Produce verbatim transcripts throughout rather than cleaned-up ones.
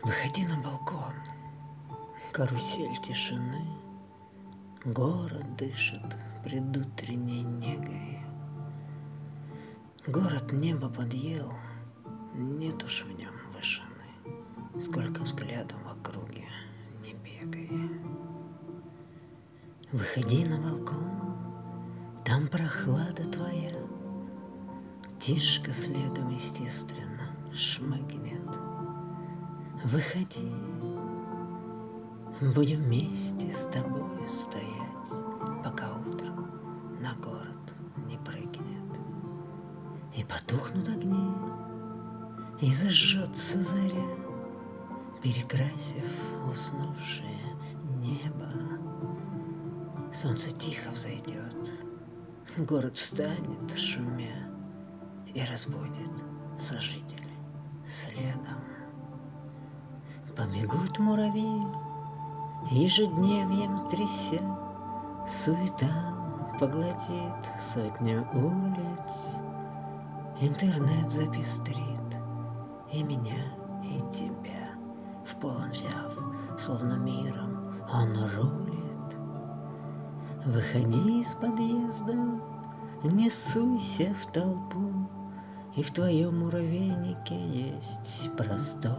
Выходи на балкон, карусель тишины, город дышит предутренней негой. Город небо подъел, нет уж в нем вышины, сколько взглядом в округе не бегай. Выходи на балкон, там прохлада твоя, птичка следом естественно шмыгнет. Выходи, будем вместе с тобою стоять, пока утром на город не прыгнет. И потухнут огни, и зажжется заря, перекрасив уснувшее небо. Солнце тихо взойдет, город встанет, шумя, и разбудит сожителей следом. Побегут муравьи, ежедневьем тряся, суета поглотит сотню улиц. Интернет запестрит и меня, и тебя, в полон взяв, словно миром он рулит. Выходи из подъезда, не суйся в толпу, и в твоем муравейнике есть простор.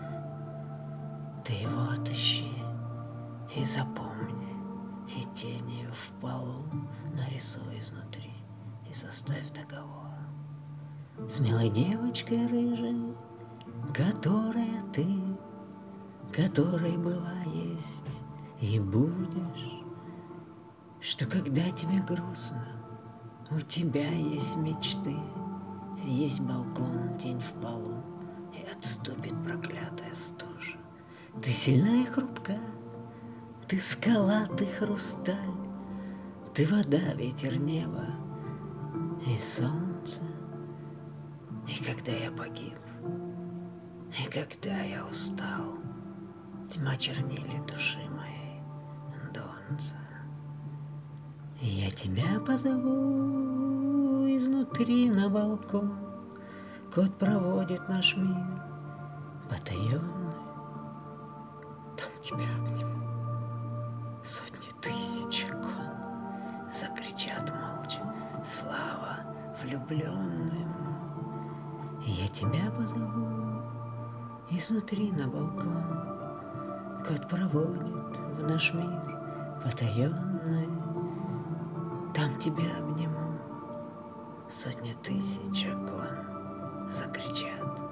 Ты его отыщи и запомни, и тенью в полу нарисуй изнутри и составь договор с милой девочкой рыжей, которая ты, которой была, есть и будешь, что когда тебе грустно, у тебя есть мечты, есть балкон, тень в полу, и отступит проклятая стужа. Ты сильна и хрупка, ты скала, ты хрусталь, ты вода, ветер, небо и солнце. И когда я погиб, и когда я устал, тьма чернили души моей, Донца. И я тебя позову изнутри на балкон, кот проводит наш мир потаенный. Там тебя обниму сотни тысяч окон, закричат молча слава влюбленным. И я тебя позову изнутри на балкон, кот проводит в наш мир потаенный. Там тебя обниму сотни тысяч окон, закричат